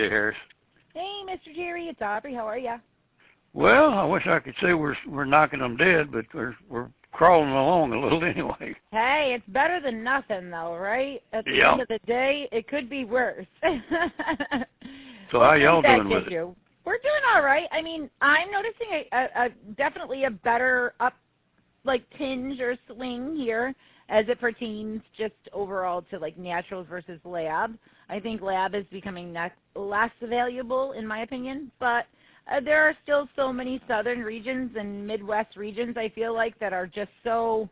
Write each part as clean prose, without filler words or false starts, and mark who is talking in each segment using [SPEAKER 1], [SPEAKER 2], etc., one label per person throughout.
[SPEAKER 1] J. Harris.
[SPEAKER 2] Hey, Mr. Jerry, it's Aubrey. How are you?
[SPEAKER 1] Well, I wish I could say we're knocking them dead, but we're crawling along a little anyway.
[SPEAKER 2] Hey, it's better than nothing, though, right? At the
[SPEAKER 1] Yeah.
[SPEAKER 2] end of the day, it could be worse.
[SPEAKER 1] So how y'all doing with it?
[SPEAKER 2] We're doing all right. I mean, I'm noticing a definitely a better tinge or swing here as it pertains just overall to naturals versus lab. I think lab is becoming less valuable in my opinion, but there are still so many southern regions and Midwest regions I feel like that are just so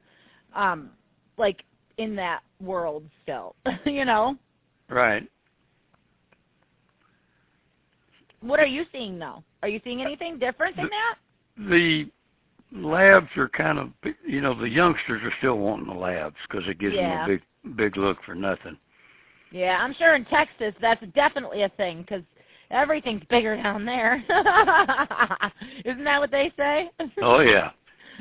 [SPEAKER 2] in that world still, you know?
[SPEAKER 1] Right.
[SPEAKER 2] What are you seeing though? Are you seeing anything different than that?
[SPEAKER 1] The labs are kind of, the youngsters are still wanting the labs because it gives them a big look for nothing.
[SPEAKER 2] Yeah, I'm sure in Texas that's definitely a thing because everything's bigger down there. Isn't that what they say?
[SPEAKER 1] Oh, yeah.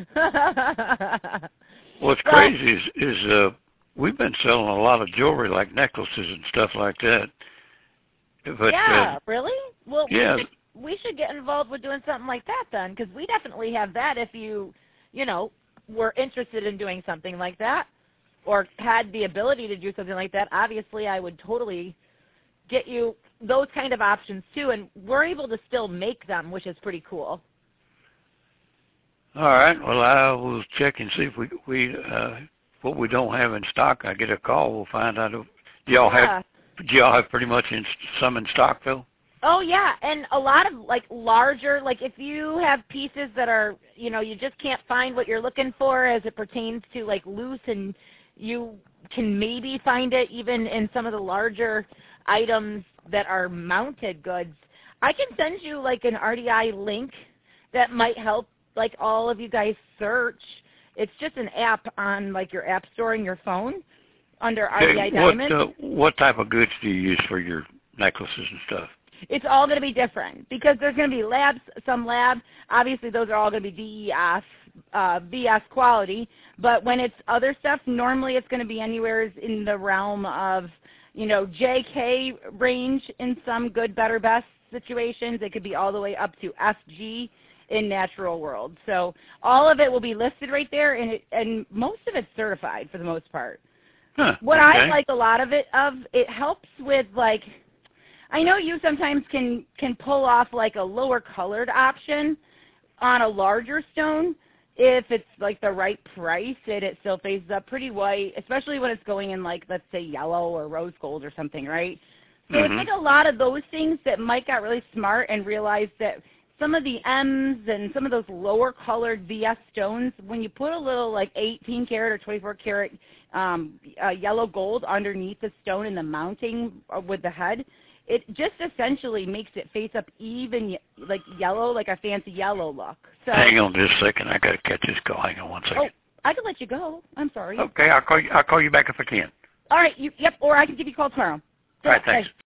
[SPEAKER 1] What's crazy is we've been selling a lot of jewelry like necklaces and stuff like that. But,
[SPEAKER 2] yeah, really? Well,
[SPEAKER 1] yeah.
[SPEAKER 2] We should get involved with doing something like that then because we definitely have that if you were interested in doing something like that or had the ability to do something like that. Obviously, I would totally get you those kind of options too, and we're able to still make them, which is pretty cool.
[SPEAKER 1] All right. Well, I will check and see if we what we don't have in stock. I get a call. We'll find out. Do y'all have pretty much some in stock, though?
[SPEAKER 2] Oh yeah, and a lot of larger, if you have pieces that are you just can't find what you're looking for as it pertains to loose, and you can maybe find it even in some of the larger items that are mounted goods. I can send you an RDI link that might help all of you guys search. It's just an app on your app store in your phone under RDI Diamond.
[SPEAKER 1] What type of goods do you use for your necklaces and stuff?
[SPEAKER 2] It's all going to be different because there's going to be labs, some lab. Obviously, those are all going to be DEF, VS quality. But when it's other stuff, normally it's going to be anywhere in the realm of, JK range in some good, better, best situations. It could be all the way up to FG in natural world. So all of it will be listed right there, and most of it's certified for the most part.
[SPEAKER 1] Huh,
[SPEAKER 2] what I like a lot of it helps with I know you sometimes can pull off a lower colored option on a larger stone if it's the right price and it still phases up pretty white, especially when it's going in let's say yellow or rose gold or something, right? So it's a lot of those things that Mike got really smart and realized that some of the M's and some of those lower colored VS stones, when you put a little 18 karat or 24 karat yellow gold underneath the stone in the mounting with the head, it just essentially makes it face up even yellow, like a fancy yellow look. So,
[SPEAKER 1] hang on just a second. I got to catch this call. Hang on one second.
[SPEAKER 2] Oh, I can let you go. I'm sorry.
[SPEAKER 1] Okay, I'll call you back if I can.
[SPEAKER 2] All right. Or I can give you a call tomorrow.
[SPEAKER 1] All right, thanks.